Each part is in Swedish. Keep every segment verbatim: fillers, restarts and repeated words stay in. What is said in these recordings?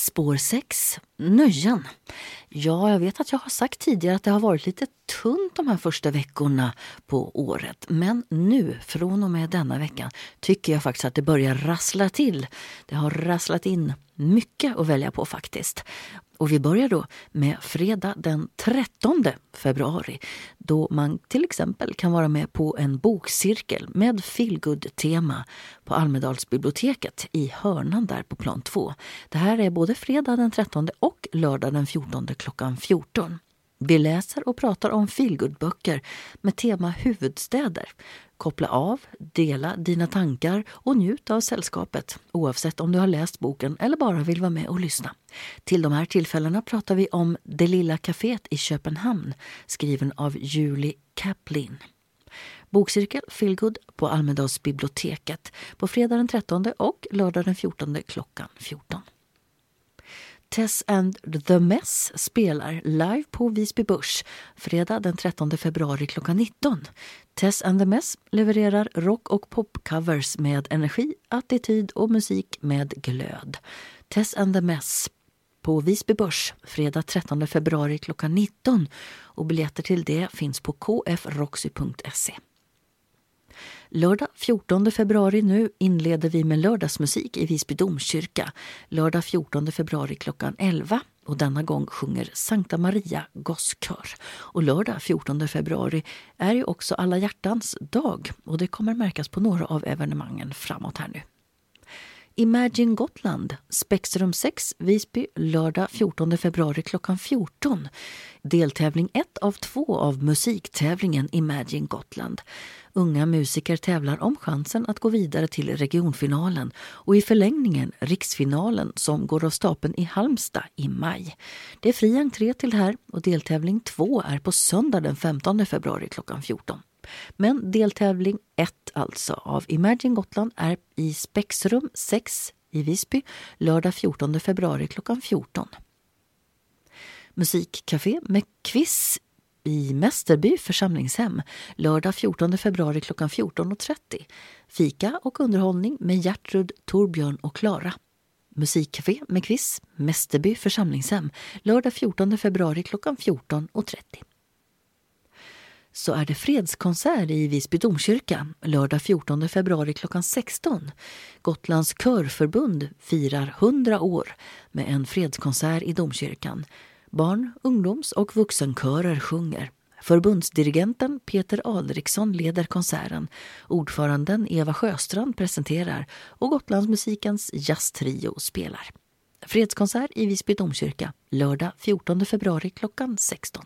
Spår sex, nöjen. Ja, jag vet att jag har sagt tidigare att det har varit lite tunt de här första veckorna på året. Men nu, från och med denna veckan, tycker jag faktiskt att det börjar rassla till. Det har rasslat in mycket att välja på faktiskt. Och vi börjar då med fredag den trettonde februari, då man till exempel kan vara med på en bokcirkel med feelgood-tema på Almedalsbiblioteket i hörnan där på plan två. Det här är både fredag den trettonde och lördag den fjortonde klockan fjorton. Vi läser och pratar om feelgood-böcker med tema huvudstäder. Koppla av, dela dina tankar och njut av sällskapet, oavsett om du har läst boken eller bara vill vara med och lyssna. Till de här tillfällena pratar vi om Det lilla kaféet i Köpenhamn, skriven av Julie Kaplan. Bokcirkel Feelgood på Almedalsbiblioteket på fredag den trettonde och lördag den fjortonde klockan fjorton. Tess and the Mess spelar live på Visby Börs fredag den trettonde februari klockan nitton. Tess and the Mess levererar rock- och popcovers med energi, attityd och musik med glöd. Tess and the Mess på Visby Börs fredag trettonde februari klockan nitton och biljetter till det finns på k f roxy punkt se. Lördag fjortonde februari nu inleder vi med lördagsmusik i Visby domkyrka. Lördag fjortonde februari klockan elva och denna gång sjunger Sankta Maria gosskör. Och lördag fjortonde februari är ju också alla hjärtans dag och det kommer märkas på några av evenemangen framåt här nu. Imagine Gotland, Spektrum sex, Visby, lördag fjortonde februari klockan fjorton. Deltävling ett av två av musiktävlingen Imagine Gotland. Unga musiker tävlar om chansen att gå vidare till regionfinalen och i förlängningen riksfinalen som går av stapeln i Halmstad i maj. Det är fri entré till det här och deltävling två är på söndag den femtonde februari klockan fjorton. Men deltävling ett alltså av Imagine Gotland är i Spektrum sex i Visby lördag fjortonde februari klockan fjorton. Musikcafé med quiz i Mästerby församlingshem lördag fjortonde februari klockan fjorton och trettio. Fika och underhållning med Gertrud, Torbjörn och Klara. Musikcafé med quiz Mästerby församlingshem lördag fjortonde februari klockan fjorton och trettio. Så är det fredskonsert i Visby domkyrka lördag fjortonde februari klockan sexton. Gotlands körförbund firar hundra år med en fredskonsert i domkyrkan. Barn-, ungdoms- och vuxenkörer sjunger. Förbundsdirigenten Peter Alriksson leder konserten. Ordföranden Eva Sjöstrand presenterar och Gotlandsmusikens jazztrio spelar. Fredskonsert i Visby domkyrka lördag fjortonde februari klockan sexton.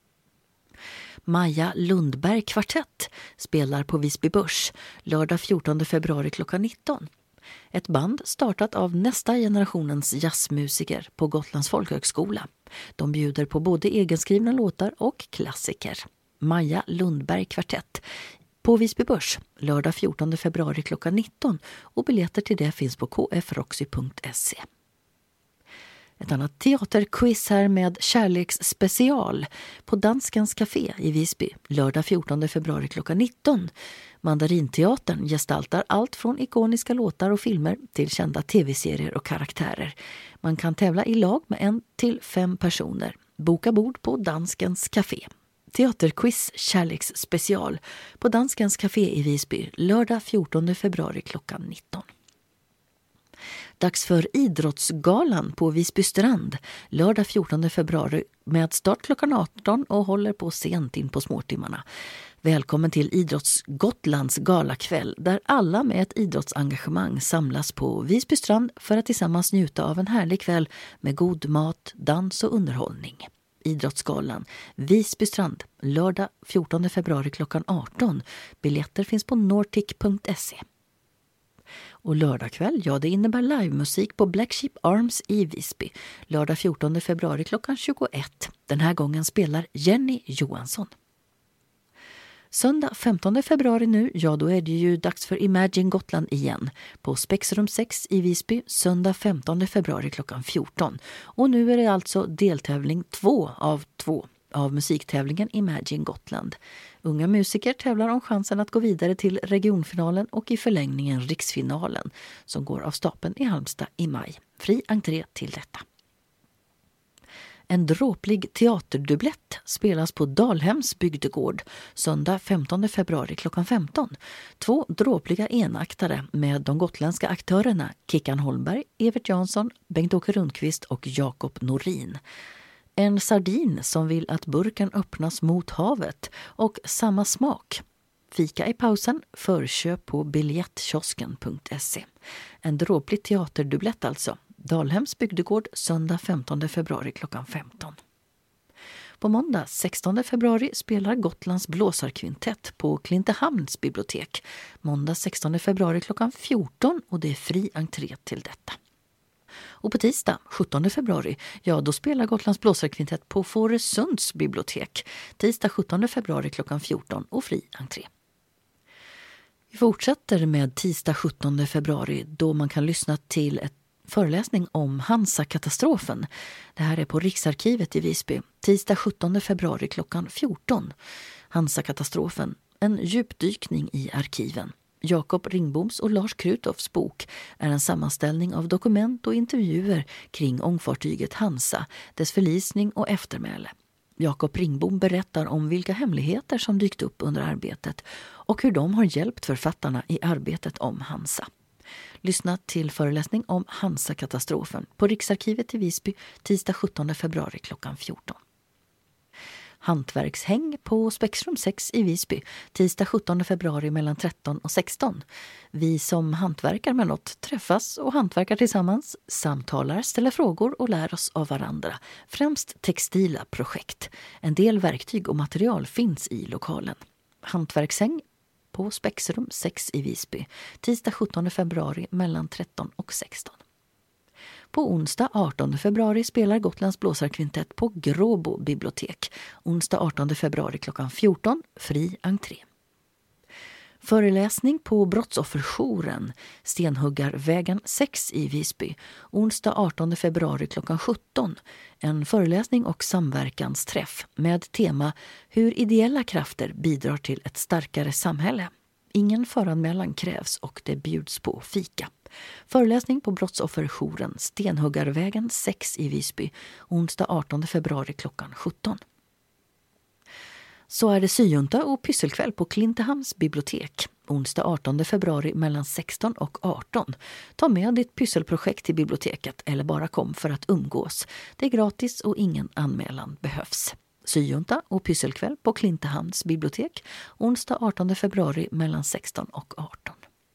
Maja Lundberg kvartett spelar på Visby Börs lördag fjortonde februari klockan nitton. Ett band startat av nästa generationens jazzmusiker på Gotlands folkhögskola. De bjuder på både egenskrivna låtar och klassiker. Maja Lundberg kvartett på Visby Börs lördag fjortonde februari klockan nitton och biljetter till det finns på k f roxy punkt se. Ett annat teaterquiz här med kärleksspecial på Danskens Café i Visby lördag fjortonde februari klockan nitton. Mandarinteatern gestaltar allt från ikoniska låtar och filmer till kända tv-serier och karaktärer. Man kan tävla i lag med en till fem personer. Boka bord på Danskens Café. Teaterquiz kärleksspecial på Danskens Café i Visby lördag fjortonde februari klockan nitton. Dags för Idrottsgalan på Visby strand lördag fjortonde februari med start klockan arton och håller på sent in på småtimmarna. Välkommen till Idrottsgotlands galakväll där alla med ett idrottsengagemang samlas på Visby strand för att tillsammans njuta av en härlig kväll med god mat, dans och underhållning. Idrottsgalan Visby strand lördag fjortonde februari klockan arton. Biljetter finns på nortic punkt se. Och lördagkväll, ja det innebär livemusik på Black Sheep Arms i Visby. Lördag fjortonde februari klockan tjugoett. Den här gången spelar Jenny Johansson. Söndag femtonde februari nu, ja då är det ju dags för Imagine Gotland igen. På Spektrum sex i Visby, söndag femtonde februari klockan fjorton. Och nu är det alltså deltävling två av två. av musiktävlingen Imagine Gotland. Unga musiker tävlar om chansen att gå vidare till regionfinalen och i förlängningen riksfinalen som går av stapeln i Halmstad i maj. Fri entré till detta. En dråplig teaterdubblett spelas på Dalhems bygdegård söndag femtonde februari klockan femton. Två dråpliga enaktare med de gotländska aktörerna Kickan Holmberg, Evert Jansson, Bengt-Åke Rundqvist och Jakob Norin. En sardin som vill att burken öppnas mot havet och samma smak. Fika i pausen, förköp på biljettkiosken punkt se. En dråplig teaterdubblett alltså. Dalhems bygdegård söndag femtonde februari klockan femton. På måndag sextonde februari spelar Gotlands blåsarkvintett på Klintehamns bibliotek. Måndag sextonde februari klockan fjorton och det är fri entré till detta. Och på tisdag sjuttonde februari, ja då spelar Gotlands blåsarkvintett på Fårösunds bibliotek. Tisdag sjuttonde februari klockan fjorton och fri entré. Vi fortsätter med tisdag sjuttonde februari då man kan lyssna till ett föreläsning om Hansa-katastrofen. Det här är på Riksarkivet i Visby. Tisdag sjuttonde februari klockan fjorton. Hansa-katastrofen, en djupdykning i arkiven. Jakob Ringboms och Lars Krutoffs bok är en sammanställning av dokument och intervjuer kring ångfartyget Hansa, dess förlisning och eftermäle. Jakob Ringbom berättar om vilka hemligheter som dykt upp under arbetet och hur de har hjälpt författarna i arbetet om Hansa. Lyssna till föreläsning om Hansa-katastrofen på Riksarkivet i Visby tisdag sjuttonde februari klockan fjorton. Hantverkshäng på Spexrum sex i Visby tisdag sjuttonde februari mellan tretton och sexton. Vi som hantverkar med något träffas och hantverkar tillsammans, samtalar, ställer frågor och lär oss av varandra. Främst textila projekt. En del verktyg och material finns i lokalen. Hantverkshäng på Spexrum sex i Visby tisdag sjuttonde februari mellan tretton och sexton. På onsdag artonde februari spelar Gotlands blåsarkvintett på Gråbo bibliotek. Onsdag artonde februari klockan fjorton, fri entré. Föreläsning på Brottsofferjouren, Stenhuggarvägen sex i Visby. Onsdag artonde februari klockan sjutton. En föreläsning och samverkansträff med tema hur ideella krafter bidrar till ett starkare samhälle. Ingen föranmälan krävs och det bjuds på fika. Föreläsning på Brottsofferjouren, Stenhuggarvägen sex i Visby. Onsdag artonde februari klockan sjutton. Så är det syjunta och pysselkväll på Klintehamns bibliotek. Onsdag artonde februari mellan sexton och arton. Ta med ditt pysselprojekt till biblioteket eller bara kom för att umgås. Det är gratis och ingen anmälan behövs. Syjunta och pysselkväll på Klintehamns bibliotek. Onsdag artonde februari mellan sexton och arton.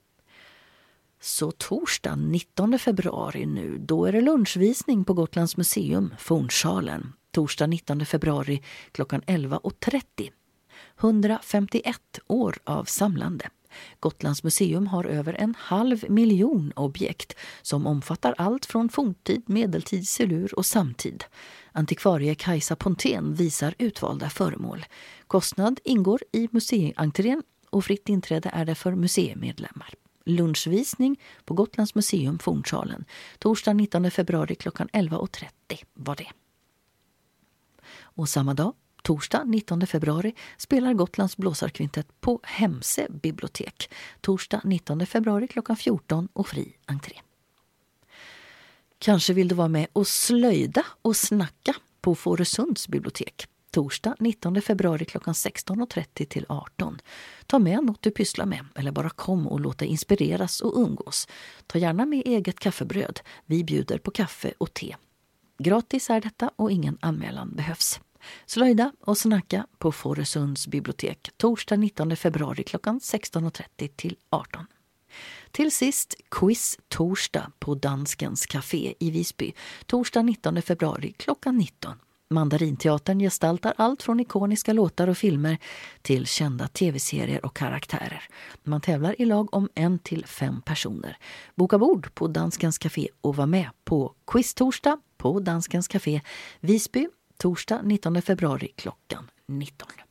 Så torsdag nittonde februari nu, då är det lunchvisning på Gotlands museum, Fornsalen. Torsdag nittonde februari klockan elva och trettio. hundrafemtioett år av samlande. Gotlands museum har över en halv miljon objekt som omfattar allt från forntid, medeltid, silur och samtid. Antikvarie Kajsa Pontén visar utvalda föremål. Kostnad ingår i museientrén och fritt inträde är det för museimedlemmar. Lunchvisning på Gotlands museum Fornsalen. Torsdag nittonde februari klockan elva och trettio var det. Och samma dag, torsdag nittonde februari, spelar Gotlands blåsarkvintett på Hemse bibliotek. Torsdag nittonde februari klockan fjorton och fri entré. Kanske vill du vara med och slöjda och snacka på Fårösunds bibliotek. Torsdag nittonde februari klockan sexton och trettio till arton. Ta med något du pysslar med eller bara kom och låt dig inspireras och umgås. Ta gärna med eget kaffebröd. Vi bjuder på kaffe och te. Gratis är detta och ingen anmälan behövs. Slöjda och snacka på Fårösunds bibliotek. Torsdag nittonde februari klockan sexton och trettio till arton. Till sist quiz torsdag på Danskens café i Visby. Torsdag nittonde februari klockan nitton. Mandarinteatern gestaltar allt från ikoniska låtar och filmer till kända tv-serier och karaktärer. Man tävlar i lag om en till fem personer. Boka bord på Danskens café och var med på quiz torsdag på Danskens café Visby. Torsdag nittonde februari klockan nitton.